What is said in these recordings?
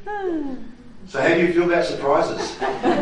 So how do you feel about surprises?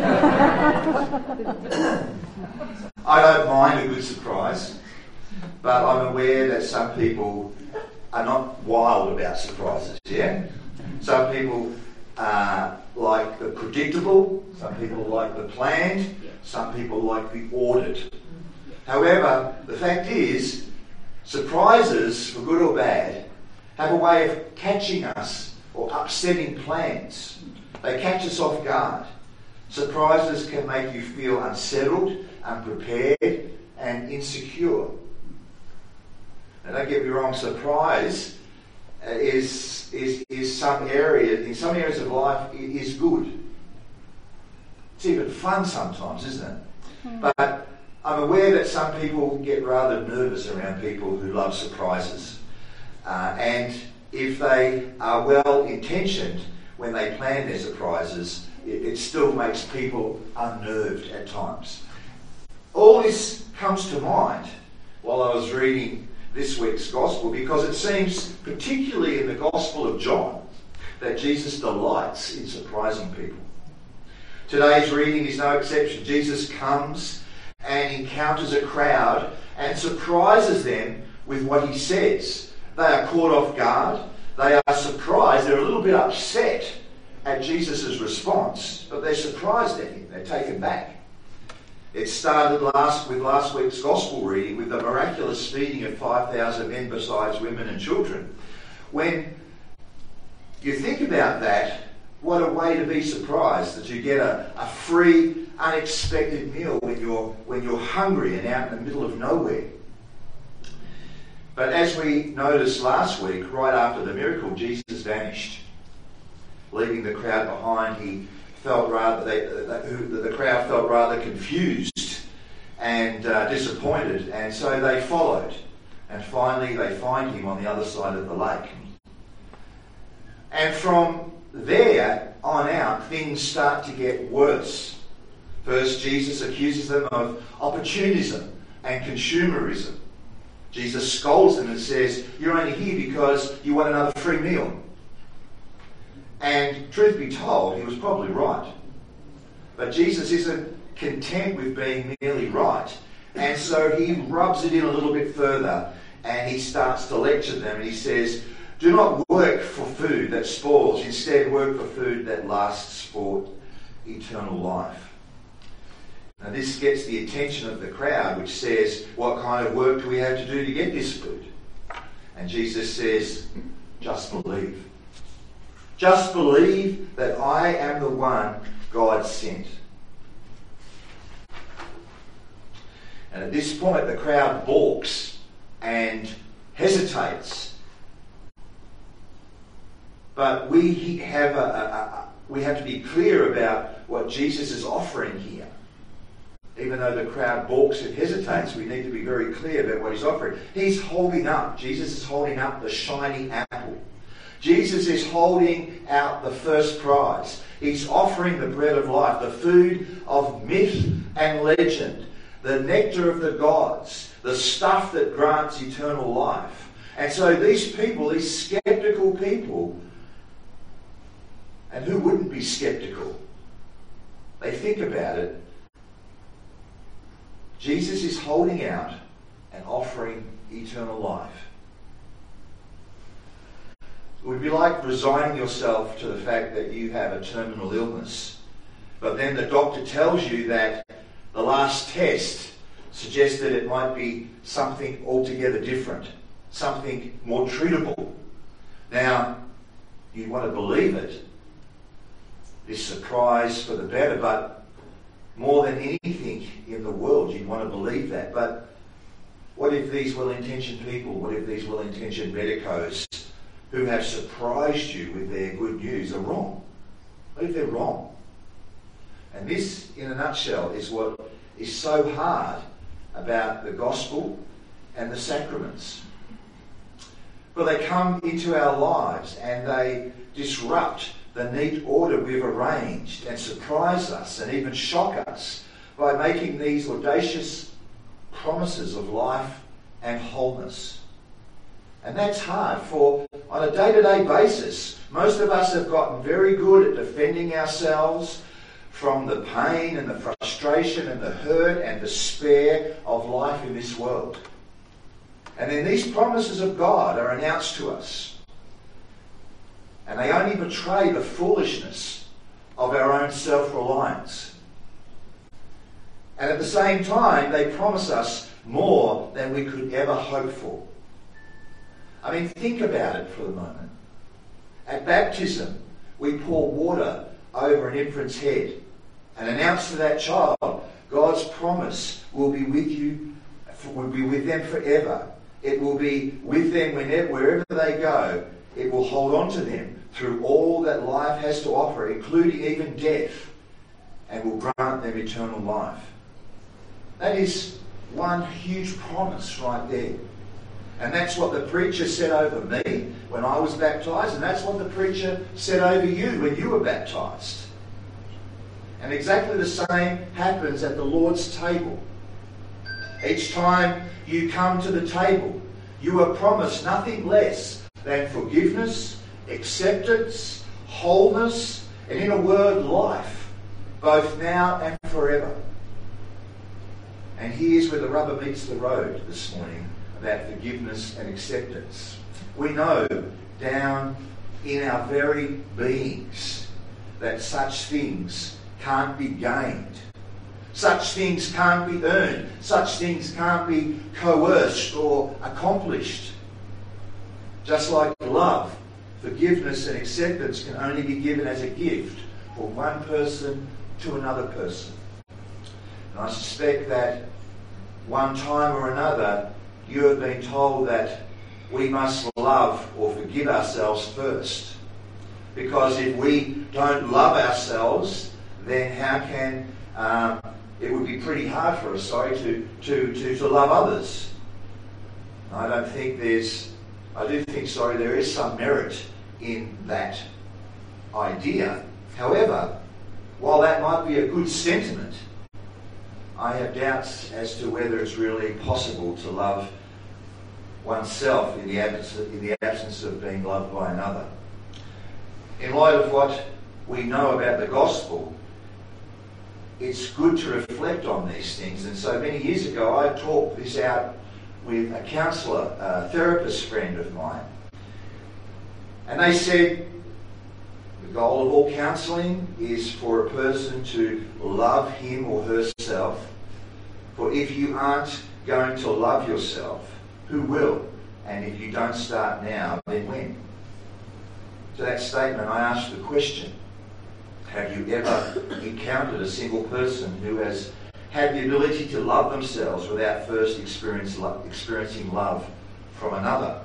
I don't mind a good surprise, but I'm aware that some people are not wild about surprises, yeah? Some people like the predictable, some people like the planned, some people like the ordered. However, the fact is, surprises, for good or bad, have a way of catching us or upsetting plans. They catch us off guard. Surprises can make you feel unsettled, unprepared, and insecure. Now, don't get me wrong, surprise is some areas, in some areas of life, is good. It's even fun sometimes, isn't it? But I'm aware that some people get rather nervous around people who love surprises. And if they are well intentioned when they plan their surprises, it still makes people unnerved at times. All this comes to mind while I was reading this week's Gospel, because it seems, particularly in the Gospel of John, that Jesus delights in surprising people. Today's reading is no exception. Jesus comes and encounters a crowd and surprises them with what he says. They are caught off guard. They are surprised. They're a little bit upset at Jesus' response, but they're surprised at him. They're taken back. It started with last week's Gospel reading with the miraculous feeding of 5,000 men besides women and children. When you think about that, what a way to be surprised that you get a free, unexpected meal when you're hungry and out in the middle of nowhere. But as we noticed last week, right after the miracle, Jesus vanished, leaving the crowd behind. The crowd felt rather confused and disappointed, and so they followed. And finally, they find him on the other side of the lake. And from there on out, things start to get worse. First, Jesus accuses them of opportunism and consumerism. Jesus scolds them and says, "You're only here because you want another free meal." And truth be told, he was probably right. But Jesus isn't content with being merely right. And so he rubs it in a little bit further and he starts to lecture them, and he says, "Do not work for food that spoils. Instead, work for food that lasts for eternal life." Now this gets the attention of the crowd, which says, "What kind of work do we have to do to get this food?" And Jesus says, "Just believe. Just believe that I am the one God sent." And at this point, the crowd balks and hesitates. But we have to be clear about what Jesus is offering here. Even though the crowd balks and hesitates, we need to be very clear about what he's offering. Jesus is holding up the shiny apple. Jesus is holding out the first prize. He's offering the bread of life, the food of myth and legend, the nectar of the gods, the stuff that grants eternal life. And so these people, these skeptical people, and who wouldn't be skeptical? They think about it. Jesus is holding out and offering eternal life. It would be like resigning yourself to the fact that you have a terminal illness, but then the doctor tells you that the last test suggests that it might be something altogether different, something more treatable. Now, you want to believe it, this surprise for the better, but more than anything in the world, you'd want to believe that. But what if these well-intentioned people, what if these well-intentioned medicos who have surprised you with their good news are wrong? What if they're wrong? And this, in a nutshell, is what is so hard about the gospel and the sacraments. But they come into our lives and they disrupt the neat order we've arranged and surprise us and even shock us by making these audacious promises of life and wholeness. And that's hard for, on a day-to-day basis, most of us have gotten very good at defending ourselves from the pain and the frustration and the hurt and despair of life in this world. And then these promises of God are announced to us. And they only betray the foolishness of our own self-reliance. And at the same time, they promise us more than we could ever hope for. I mean, think about it for a moment. At baptism, we pour water over an infant's head and announce to that child, God's promise will be with you, will be with them forever. It will be with them wherever they go. It will hold on to them through all that life has to offer, including even death, and will grant them eternal life. That is one huge promise right there. And that's what the preacher said over me when I was baptised, and that's what the preacher said over you when you were baptised. And exactly the same happens at the Lord's table. Each time you come to the table, you are promised nothing less than forgiveness, acceptance, wholeness, and in a word, life, both now and forever. And here's where the rubber meets the road this morning about forgiveness and acceptance. We know down in our very beings that such things can't be gained. Such things can't be earned. Such things can't be coerced or accomplished. Just like love, forgiveness and acceptance can only be given as a gift from one person to another person. And I suspect that one time or another you have been told that we must love or forgive ourselves first. Because if we don't love ourselves, then how can it would be pretty hard for us, to love others. I do think there is some merit in that idea. However, while that might be a good sentiment, I have doubts as to whether it's really possible to love oneself in the absence of being loved by another. In light of what we know about the gospel, it's good to reflect on these things. And so many years ago, I talked this out with a counsellor, a therapist friend of mine. And they said the goal of all counselling is for a person to love him or herself. For if you aren't going to love yourself, who will? And if you don't start now, then when? To that statement, I asked the question, have you ever encountered a single person who has had the ability to love themselves without first experiencing love from another?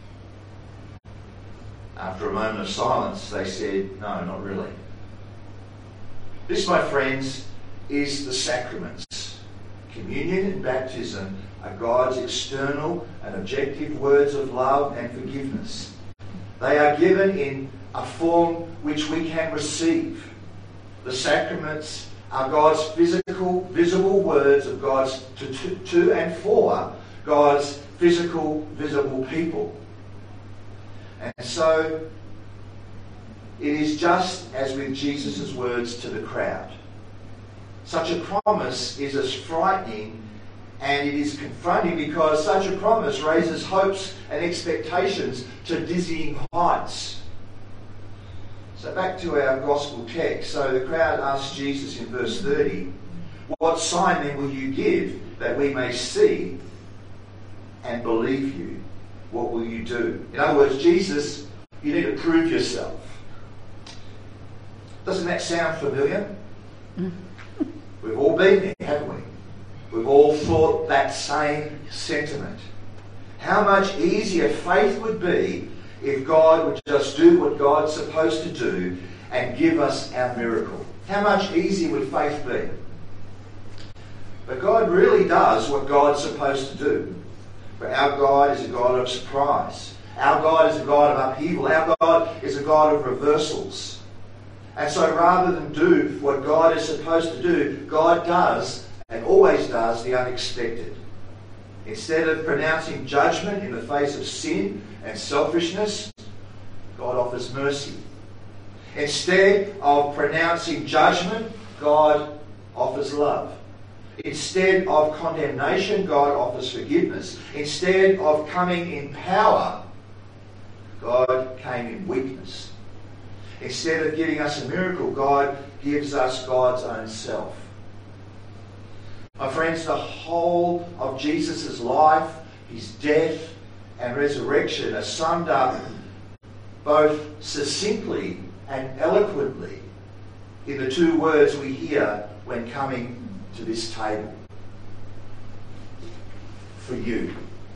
After a moment of silence, they said, no, not really. This, my friends, is the sacraments. Communion and baptism are God's external and objective words of love and forgiveness. They are given in a form which we can receive. The sacraments are God's physical, visible words of God's to and for God's physical, visible people. And so it is just as with Jesus' words to the crowd. Such a promise is as frightening and it is confronting because such a promise raises hopes and expectations to dizzying heights. So back to our gospel text. So the crowd asked Jesus in verse 30, what sign then will you give that we may see and believe you? What will you do? In other words, Jesus, you need to prove yourself. Doesn't that sound familiar? We've all been there, haven't we? We've all thought that same sentiment. How much easier faith would be if God would just do what God's supposed to do and give us our miracle. How much easier would faith be? But God really does what God's supposed to do. But our God is a God of surprise. Our God is a God of upheaval. Our God is a God of reversals. And so rather than do what God is supposed to do, God does and always does the unexpected. Instead of pronouncing judgment in the face of sin and selfishness, God offers mercy. Instead of pronouncing judgment, God offers love. Instead of condemnation, God offers forgiveness. Instead of coming in power, God came in weakness. Instead of giving us a miracle, God gives us God's own self. My friends, the whole of Jesus' life, his death and resurrection are summed up both succinctly and eloquently in the two words we hear when coming to this table. For you.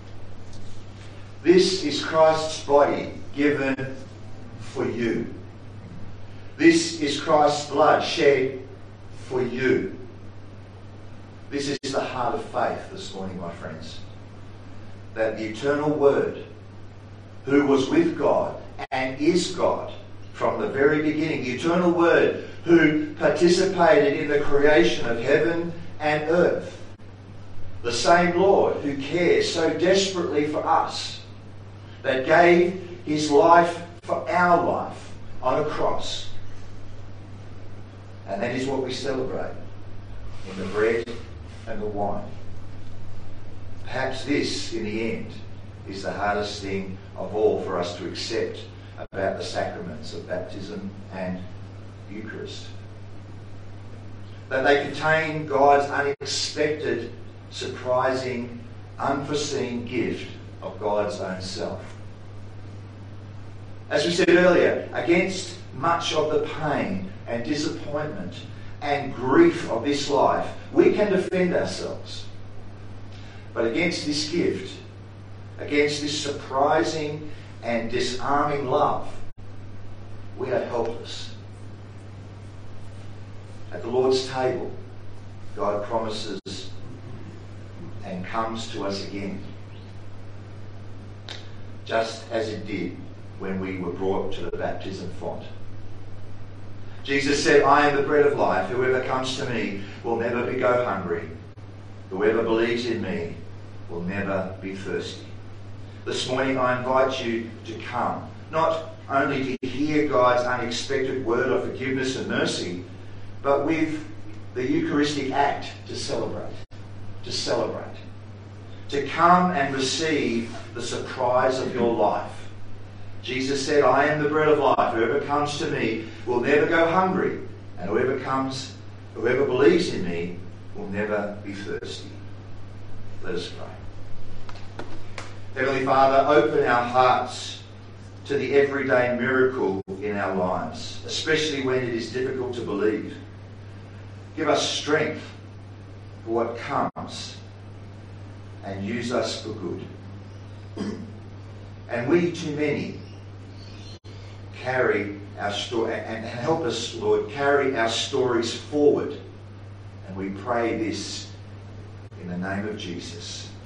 This is Christ's body given for you. This is Christ's blood shed for you. This is the heart of faith this morning, my friends. That the eternal Word, who was with God and is God from the very beginning, the eternal Word who participated in the creation of heaven and earth, the same Lord who cares so desperately for us, that gave his life for our life on a cross. And that is what we celebrate in the bread and the wine. Perhaps this, in the end, is the hardest thing of all for us to accept about the sacraments of baptism and Eucharist. That they contain God's unexpected, surprising, unforeseen gift of God's own self. As we said earlier, against much of the pain and disappointment and grief of this life, we can defend ourselves. But against this gift, against this surprising and disarming love, we are helpless. At the Lord's table, God promises and comes to us again, just as it did when we were brought to the baptism font. Jesus said, I am the bread of life. Whoever comes to me will never go hungry. Whoever believes in me will never be thirsty. This morning I invite you to come, not only to hear God's unexpected word of forgiveness and mercy, but with the Eucharistic act to celebrate. To come and receive the surprise of your life. Jesus said, I am the bread of life. Whoever comes to me will never go hungry. And whoever believes in me will never be thirsty. Let us pray. Heavenly Father, open our hearts to the everyday miracle in our lives, especially when it is difficult to believe. Give us strength for what comes and use us for good. And we, too many, carry our story, and help us, Lord, carry our stories forward. And we pray this in the name of Jesus.